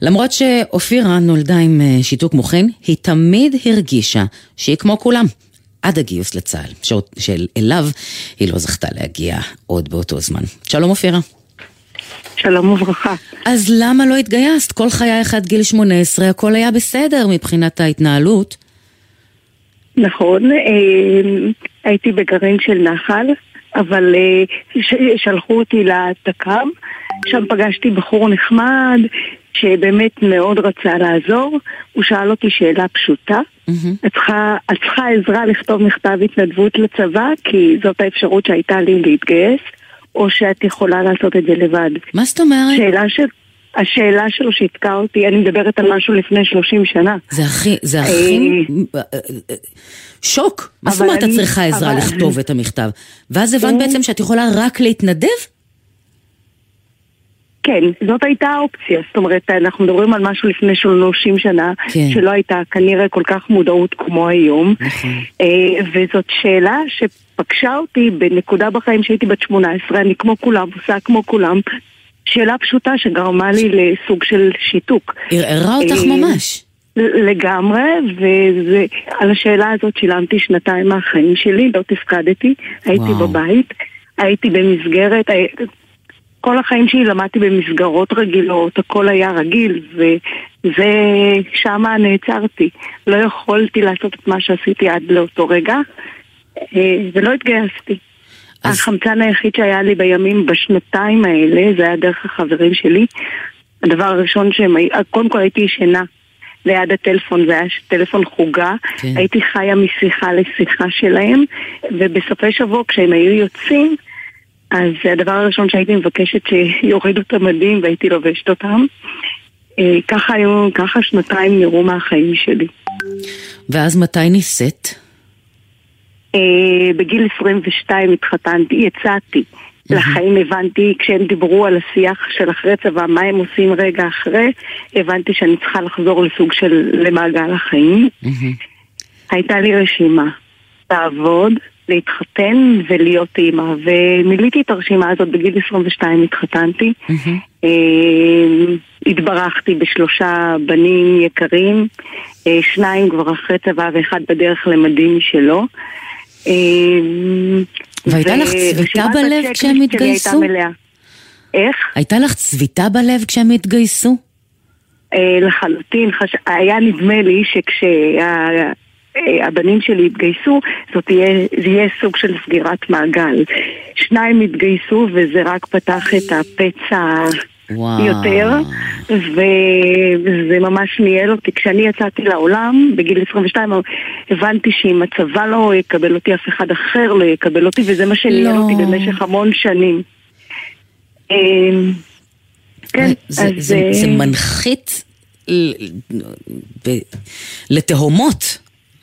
למרות שאופירה נולדה עם שיתוק מוחין, היא תמיד הרגישה שהיא כמו כולם. עד הגיוס לצה"ל, שאליו היא לא זכתה להגיע עוד באותו זמן. שלום אופירה. שלום וברכה. אז למה לא התגייסת? כל חייך עד גיל 18, הכל היה בסדר מבחינת ההתנהלות. נכון, הייתי בגרעין של נחל, אבל שלחו אותי לתק"ם, שם פגשתי בחור נחמד, שבאמת מאוד רצה לעזור. הוא שאל אותי שאלה פשוטה, את צריכה עזרה לכתוב מכתב התנדבות לצבא, כי זאת האפשרות שהייתה לי להתגייס, או שאת יכולה לעשות את זה לבד. מה זאת אומרת? השאלה שלו שהתקע אותי, אני מדברת על משהו לפני 30 שנה. זה הכי שוק. מה זאת אומרת את צריכה עזרה לכתוב את המכתב? ואז הבנת בעצם שאת יכולה רק להתנדב? כן, זאת הייתה האופציה. זאת אומרת, אנחנו מדברים על משהו לפני 30 שנה, שלא הייתה כנראה כל כך מודעות כמו היום. וזאת שאלה שפגשה אותי בנקודה בחיים שהייתי בת 18, אני כמו כולם, עושה כמו כולם. שאלה פשוטה שגרמה לי לסוג של שיתוק. ערערה אותך ממש. לגמרי, ועל השאלה הזאת שילמתי 2 מהחיים שלי, לא תפקדתי, הייתי בבית, הייתי במסגרת, כל החיים שלי למדתי במסגרות רגילות, הכל היה רגיל, וזה שמה נעצרתי. לא יכולתי לעשות את מה שעשיתי עד לאותו רגע, ולא התגייסתי. החמצן היחיד שהיה לי בימים בשנתיים האלה, זה היה דרך החברים שלי. הדבר הראשון קודם כל הייתי ישנה ליד הטלפון, זה היה טלפון חוגה, הייתי חיה משיחה לשיחה שלהם, ובסופי שבוע כשהם היו יוצאים, אז הדבר הראשון שהייתי מבקשת שיורידו את המדים והייתי לובשת אותם. ככה 2 נראו מהחיים שלי. ואז מתי ניסית? בגיל 22 התחתנתי, יצאתי לחיים, הבנתי כשהם דיברו על השיח של אחרי צבא, מה הם עושים רגע אחרי, הבנתי שאני צריכה לחזור לסוג של למעגל החיים. הייתה לי רשימה, לעבוד, להתחתן ולהיות אימא, ומיליתי את הרשימה הזאת. בגיל 22 התחתנתי, התברכתי ב3 בנים יקרים, 2 כבר אחרי צבא ו1 בדרך למדים שלו. והייתה לך צביטה בלב כשהם התגייסו? איך? הייתה לך צביטה בלב כשהם התגייסו? לחלוטין, היה נדמה לי הבנים שלי התגייסו, זה יהיה סוג של סגירת מעגל. 2 התגייסו וזה רק פתח את הפצע יותר, וזה ממש ניהל אותי. כשאני יצאתי לעולם בגיל 22 הבנתי שאם הצבא לא יקבל אותי, אף אחד אחר לא יקבל אותי, וזה מה שניהל אותי במשך המון שנים. כן, זה מנחית לתהומות.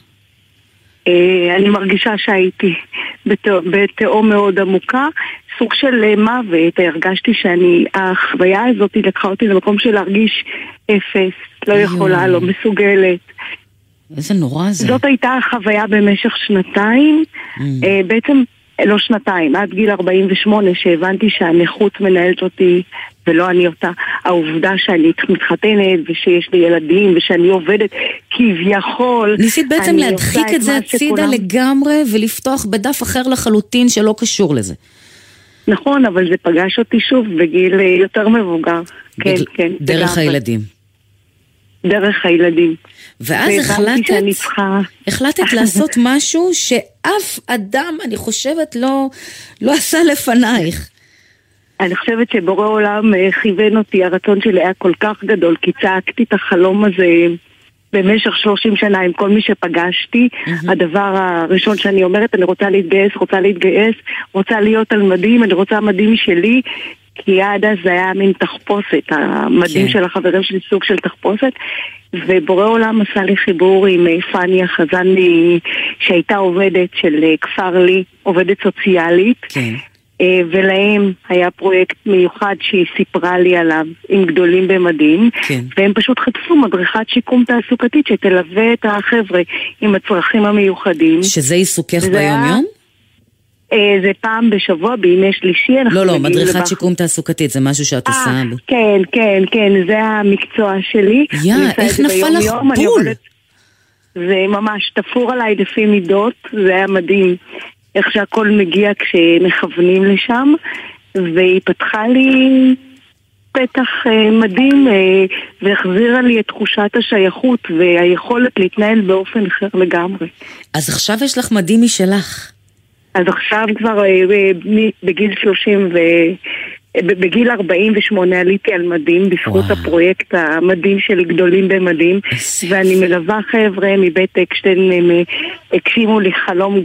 אני מרגישה שהייתי בתאום מאוד עמוקה, סוג של מוות. הרגשתי החוויה הזאת לקחה אותי למקום של להרגיש אפס, לא יכולה, לא מסוגלת. איזה נורא זה. זאת הייתה החוויה במשך 2, בעצם לא 2, עד גיל 48 שהבנתי שהנכות מנהלת אותי ולא אני אותה. העובדה שאני מתחתנת ושיש לי ילדים ושאני עובדת כביכול. ניסית בעצם להדחיק את זה הצידה לגמרי ולפתוח בדף אחר לחלוטין שלא קשור לזה. נכון, אבל זה פגש אותי שוב בגיל יותר מבוגר. כן, כן. דרך הילדים. דרך הילדים. ואז החלטת לעשות משהו שאף אדם, אני חושבת, לא עשה לפנייך. אני חושבת שבורא עולם כיוון אותי, הרצון שלי היה כל כך גדול, כי צעקתי את החלום הזה במשך 30 שנה עם כל מי שפגשתי. הדבר הראשון שאני אומרת, אני רוצה להתגייס, רוצה להיות על מדים, אני רוצה מדים שלי, כי עד אז זה היה מין תחפושת, המדים של החברים שלי סוג של תחפושת, ובורא עולם עשה לי חיבור עם פניה חזני, שהייתה עובדת של כפר לי, עובדת סוציאלית, ולהם היה פרויקט מיוחד שהיא סיפרה לי עליו עם גדולים במדים, והם פשוט חטפו מדריכת שיקום תעסוקתית שתלווה את החבר'ה עם הצרכים המיוחדים. שזה עיסוקך ביום יום? זה פעם בשבוע, בימי שלישי. לא, מדריכת שיקום תעסוקתית, זה משהו שאת עושה. כן, זה המקצוע שלי. איך נפל לך בול? זה ממש תפור עליי לפי מידות, זה היה מדהים. איך שהכל מגיע כשמכוונים לשם, והיא פתחה לי פתח מדהים, והחזירה לי את תחושת השייכות, והיכולת להתנהל באופן אחר לגמרי. אז עכשיו יש לך מדהים משלך. אז עכשיו כבר בגיל 30 בגיל 48 עליתי על מדים בזכות הפרויקט המדהים של גדולים במדים, ואני מלווה חבר'ה מבית אקשטיין, הם הגשימו לי חלום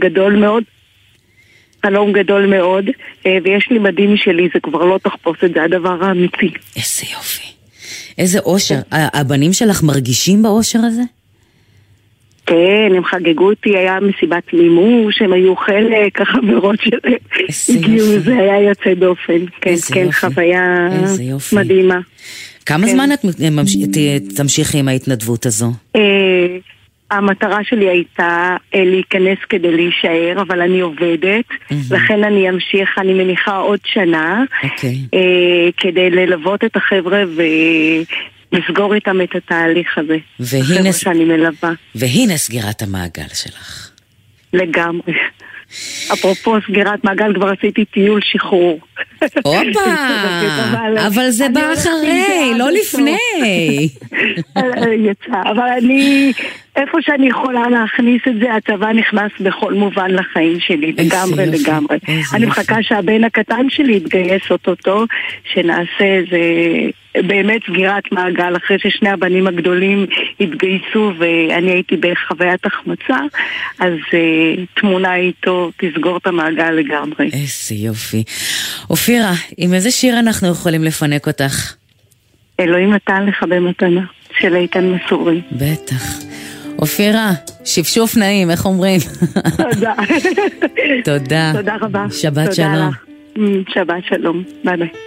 גדול מאוד, ויש לי מדים משלי, זה כבר לא תחפוש את זה, הדבר האמיתי. איזה יופי, איזה אושר. הבנים שלך מרגישים באושר הזה? כן, הם חגגו אותי, היה מסיבת מימוש, הם היו חלק, החברות שלהם הגיעו, זה היה יוצא דופן. כן, חוויה מדהימה. כמה זמן את תמשיכי עם ההתנדבות הזו? המטרה שלי הייתה להיכנס כדי להישאר, אבל אני עובדת, לכן אני אמשיך, אני מניחה עוד שנה, כדי ללוות את החבר'ה לסגור איתם את התהליך הזה. והנה סגירת המעגל שלך. לגמרי. אפרופו סגירת מעגל, כבר עשיתי טיול שחרור. אופה, אבל זה בא אחרי, לא לפני. יצא, אבל אני, איפה שאני יכולה להכניס את זה, הצבא נכנס בכל מובן לחיים שלי, לגמרי. אני מחכה שהבן הקטן שלי יתגייס אותו, שנעשה איזה באמת סגירת מעגל, אחרי ששני הבנים הגדולים התגייסו ואני הייתי בחוויית החמצה, אז תמונה איתו תסגור את המעגל לגמרי. איזה יופי. אופירה, עם איזה שיר אנחנו יכולים לפנק אותך? אלוהים נתן לך במתנה, של איתן מסורי. בטח. אופירה, שפשוף נעים, איך אומרים? תודה. תודה. תודה רבה. שבת שלום. שבת שלום. ביי ביי.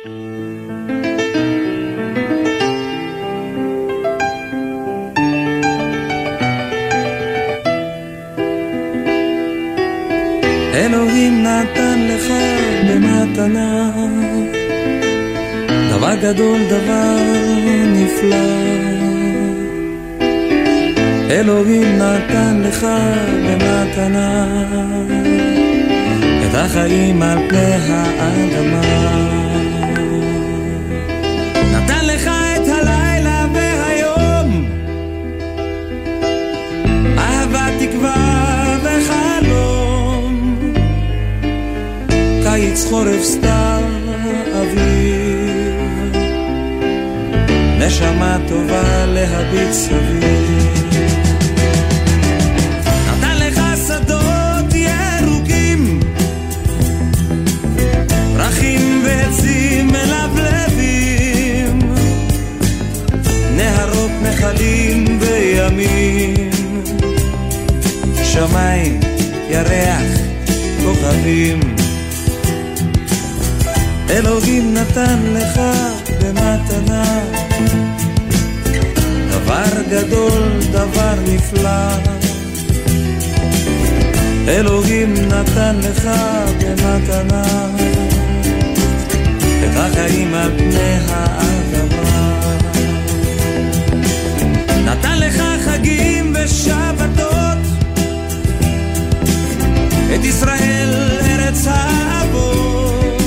אלוהים נתן לך במתנה דבר גדול, דבר נפלא. אלוהים נתן לך במתנה את החיים על פני האדמה. נתן לך את הלילה והיום, אהבה, תקווה וחלום, קיץ, חורף, סתיו, אביב, נשמה טובה להביט סביב. נתן לך שדות ירוקים, פרחים ועצים מלבלבים, נהרות, נחלים וימים, שמיים, ירח, כוכבים. אלוהים נתן לך במתנה דבר גדול, דבר נפלא. אלוהים נתן לך במתנה את החיים על פני האדמה. נתן לך חגים ושבתות, את ישראל ארץ האבות,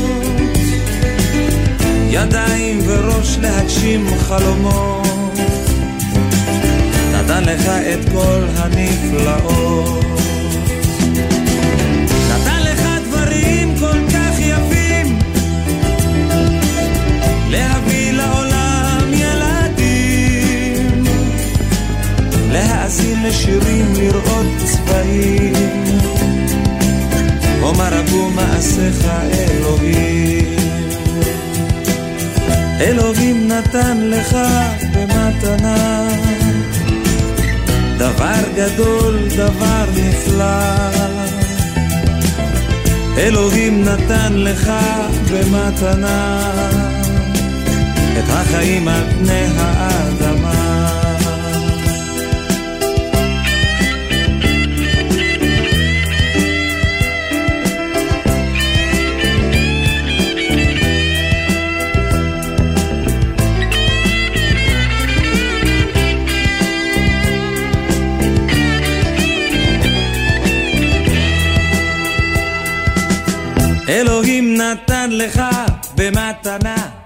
ידיים וראש להגשים חלומות. נתן לך את כל הנפלאות, נתן לך דברים כל כך יפים, להביא לעולם ילדים, להאזין לשירים, לראות צבעים, ומה רבו מעשיך אלוהים. אלוהים נתן לך במתנה דבר גדול, דבר נפלא. אלוהים נתן לך במתנה את החיים על פני האדמה. אלוהים נתן לך במתנה.